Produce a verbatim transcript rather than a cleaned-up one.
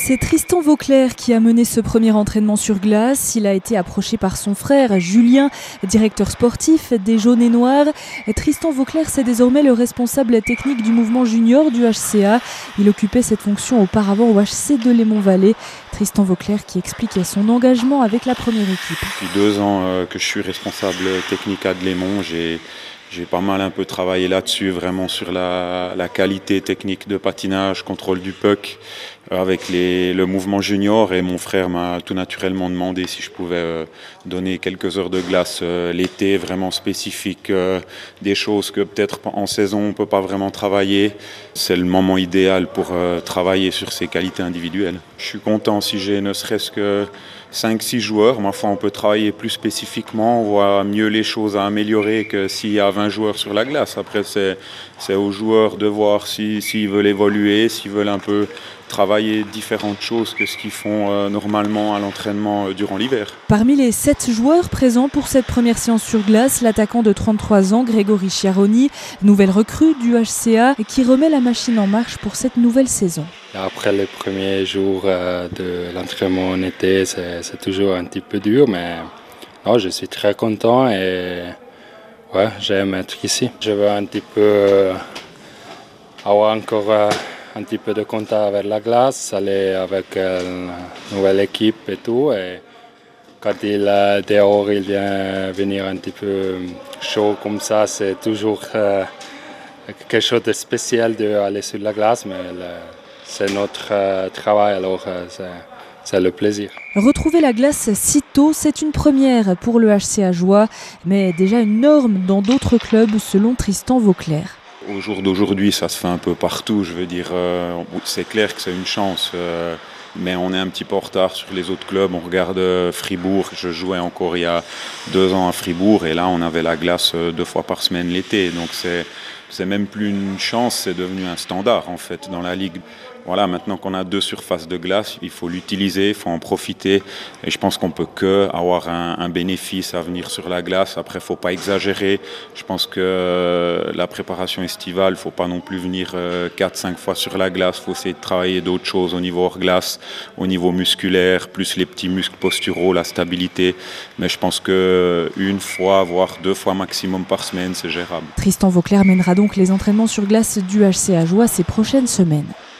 C'est Tristan Vauclair qui a mené ce premier entraînement sur glace. Il a été approché par son frère Julien, directeur sportif des Jaunes et Noirs. Et Tristan Vauclair, c'est désormais le responsable technique du mouvement junior du H C A. Il occupait cette fonction auparavant au H C de Lémont-Vallée. Tristan Vauclair qui expliquait son engagement avec la première équipe. Depuis deux ans euh, que je suis responsable technique à Lémont, j'ai J'ai pas mal un peu travaillé là-dessus, vraiment sur la, la qualité technique de patinage, contrôle du puck, euh, avec les, le mouvement junior. Et mon frère m'a tout naturellement demandé si je pouvais euh, donner quelques heures de glace euh, l'été, vraiment spécifique, euh, des choses que peut-être en saison on ne peut pas vraiment travailler. C'est le moment idéal pour euh, travailler sur ses qualités individuelles. Je suis content si j'ai ne serait-ce que cinq six joueurs, mais enfin on peut travailler plus spécifiquement, on voit mieux les choses à améliorer que s'il y a vingt joueurs sur la glace. Après c'est, c'est aux joueurs de voir si, s'ils veulent évoluer, s'ils veulent un peu travailler différentes choses que ce qu'ils font euh, normalement à l'entraînement euh, durant l'hiver. Parmi les sept joueurs présents pour cette première séance sur glace, l'attaquant de trente-trois ans, Grégory Chiaroni, nouvelle recrue du H C A, qui remet la machine en marche pour cette nouvelle saison. Après les premiers jours de l'entraînement en été, c'est, c'est toujours un petit peu dur, mais non, je suis très content et ouais, j'aime être ici. Je veux un petit peu avoir encore un petit peu de contact avec la glace, aller avec une nouvelle équipe et tout. Et quand il est dehors, il vient venir un petit peu chaud comme ça, c'est toujours quelque chose de spécial d'aller sur la glace, mais le, c'est notre euh, travail, alors euh, c'est, c'est le plaisir. Retrouver la glace si tôt, c'est une première pour le H C A Joie, mais déjà une norme dans d'autres clubs selon Tristan Vauclair. Au jour d'aujourd'hui, ça se fait un peu partout, je veux dire, euh, c'est clair que c'est une chance, euh, mais on est un petit peu en retard sur les autres clubs. On regarde Fribourg, je jouais encore il y a deux ans à Fribourg, et là on avait la glace deux fois par semaine l'été, donc c'est, c'est même plus une chance, c'est devenu un standard en fait dans la ligue. Voilà, maintenant qu'on a deux surfaces de glace, il faut l'utiliser, il faut en profiter. Et je pense qu'on peut que avoir un, un bénéfice à venir sur la glace. Après, il ne faut pas exagérer. Je pense que euh, la préparation estivale, il ne faut pas non plus venir euh, quatre cinq fois sur la glace. Il faut essayer de travailler d'autres choses au niveau hors glace, au niveau musculaire, plus les petits muscles posturaux, la stabilité. Mais je pense qu'une fois, voire deux fois maximum par semaine, c'est gérable. Tristan Vauclair mènera donc les entraînements sur glace du H C A Joie ces prochaines semaines.